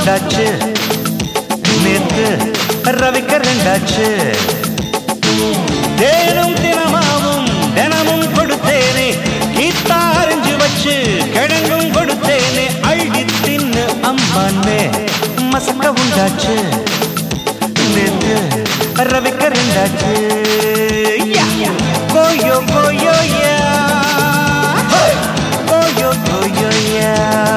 உண்டாச்சு நேத்து ரவிக்க ரெண்டாச்சு தேனும் தினமாவும் தினமும் கொடுத்தேனே கீத்தாரிஞ்சு வச்சு கிழங்கும் கொடுத்தேனே அள்ளி தின்னு அம்மானே மசக்க உண்டாச்சு நேத்து ரவிக்க ரெண்டாச்சு கோயோ கோயோ யா கோயோ கோயோ யா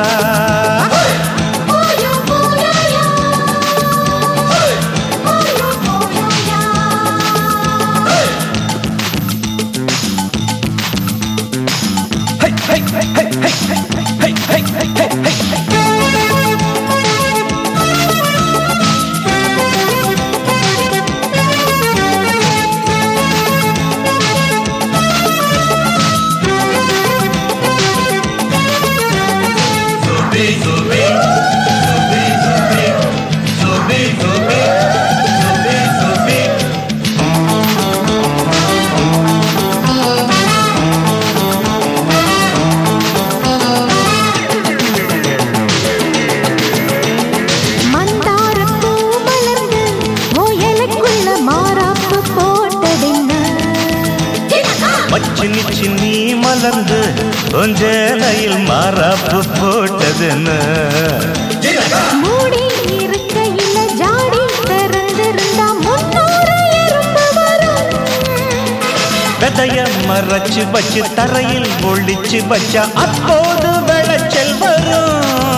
சின்னி சின்னி மலர்ந்து கொஞ்சலையில் மாறாப்பு போட்டதுன்னு மூடி இருக்கையில ஜாடி திறந்திருந்தா முன்னூறு எறும்பு வரும் விதைய மறைச்சு வச்சு தரையில் ஒளிச்சு வச்சா அப்போது விளைச்சல் வரும்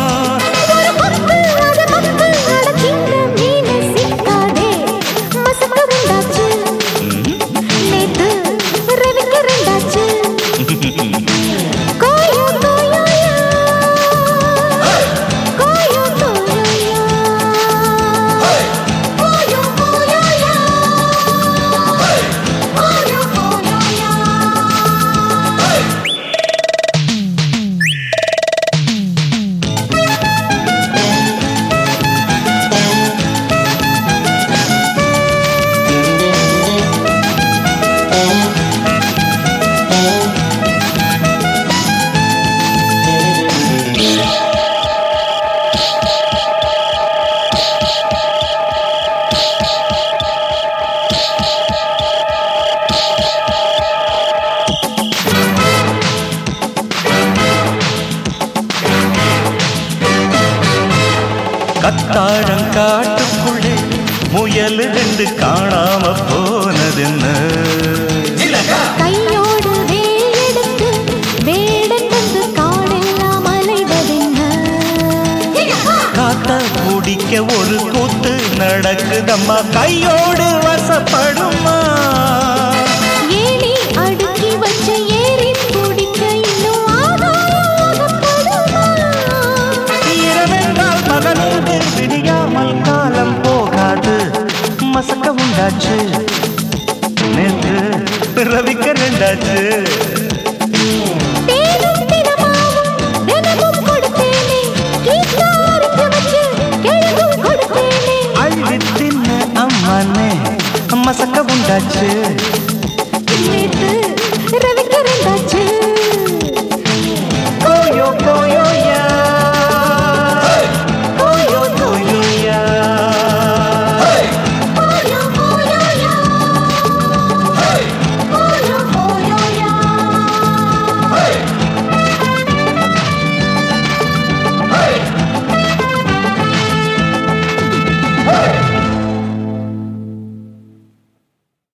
கத்தாழம் காட்டுக்குள்ளே முயல் ரெண்டு காணாம போனதுன்னு கையோடு வேலெடுத்து வேடன் வந்து காடெல்லாம் அலைவதென்ன காத்த குடிக்க ஒரு கூத்து நடக்குதம்மா கையோடு வசப்படுமா ஏணி அடுக்கி வச்ச ஏறி குடிக்க இன்னும் ஆகாயப்படுமா இரவென்றால் மகனோடு விடியாமல் காலம் போகாது மசக்க உண்டாச்சு நேற்று ரவிக்க ரெண்டாச்சு தேனும் தினமாவும் தினமும் கொடுத்தேனே கீத்தாரிஞ்சு வச்சு கிழங்கும் கொடுத்தேனே அள்ளி தின்னு அம்மானே மசக்க உண்டாச்சு